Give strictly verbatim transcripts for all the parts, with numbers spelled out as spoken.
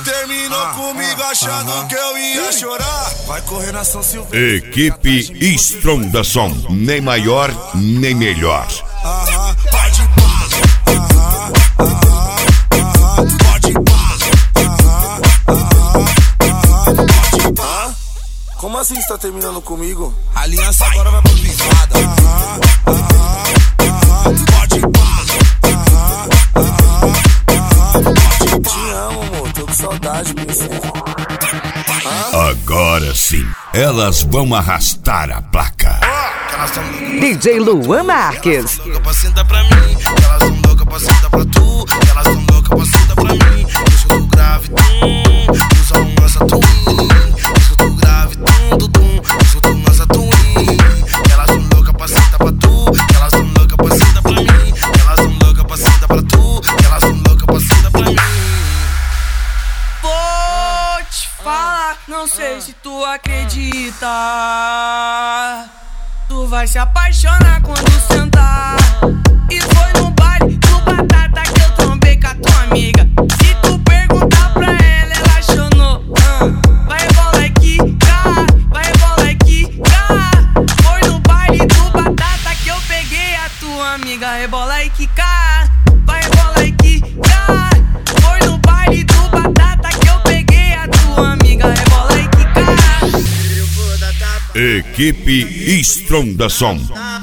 terminou comigo achando que eu ia chorar. Vai correr na São Silvestre. Equipe Estronda-som, nem maior, nem melhor. Aham, pode pá. Aham, aham, aham, pode pá. Aham, aham, aham, pode pá. Como assim você tá terminando comigo? A aliança agora vai pra pisada. Aham, aham, aham, pode pá. Aham, aham, aham, pode pá. Te amo, amor, tô com saudade, princesa. Agora sim, elas vão arrastar a placa. D J Luan Marques. Elas tão loucas pra sentar pra mim, elas tão loucas pra sentar pra tu, elas tão loucas pra sentar pra mim. Deixa eu tô grave, tum, usa um lança twin. Deixa eu tô grave, tum, tum, tum, deixa eu tô lança twin. Elas tão loucas pra sentar pra tu, elas tão loucas pra sentar pra mim. Elas tão loucas pra sentar pra tu, elas tão loucas pra sentar pra mim. Vou te falar, não sei se tu acredita. Tu vai se apaixonar quando sentar. E foi no baile do Batata que eu trombei com a tua amiga. Se tu perguntar pra ela, ela achonou. uh. Vai rebolar e quicar, vai rebolar e quicar. Foi no baile do Batata que eu peguei a tua amiga. Rebola e quicar, vai rebolar e quicar. Foi no baile do Batata que eu peguei a tua amiga. Rebola e quicar. Equipe Estronda-som.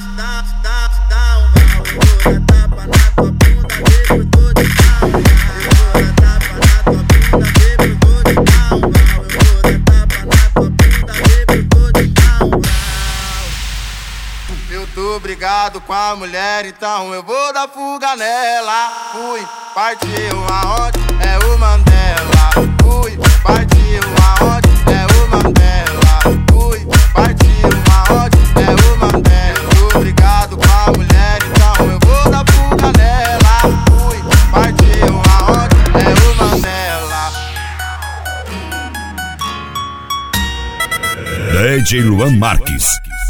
Eu tô brigado com a mulher, então eu vou dar fuga nela. Fui, partiu aonde é o Mandela. Fui, partiu aonde é o Mandela. Fui, partiu aonde é o Mandela. Eu tô brigado com a mulher, então eu vou dar fuga nela. Fui, partiu aonde é o Mandela. D J Luan Marques.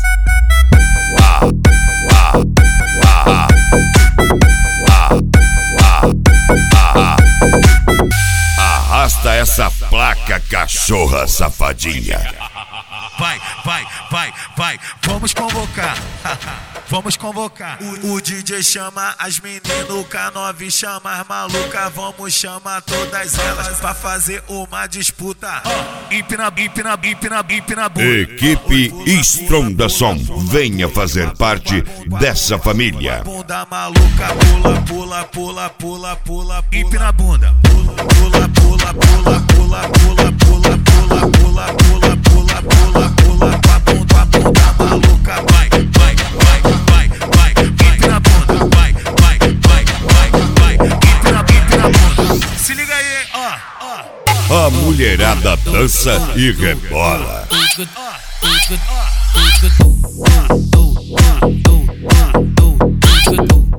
Arrasta essa placa, cachorra safadinha. Vai, vai, vai, vai, vamos convocar. Vamos convocar. O, o D J chama as meninas, o K nove chama as malucas. Vamos chamar todas elas pra fazer uma disputa. Empina, empina, empina, empina bunda. Equipe Estronda-som, venha fazer parte dessa família. Bunda maluca, pula, pula, pula, pula, pula, empina a bunda. Pula, pula, pula, pula, pula, pula, pula, pula, pula, pula, pula, pula, pula, com a bunda, com a bunda maluca, vai, vai, vai, vai, vai, empina a bunda, vai, vai, vai, vai, vai, empina, empina a bunda. Se liga aí, ó, ó. A mulherada dança e rebola. Ó, ó, ó.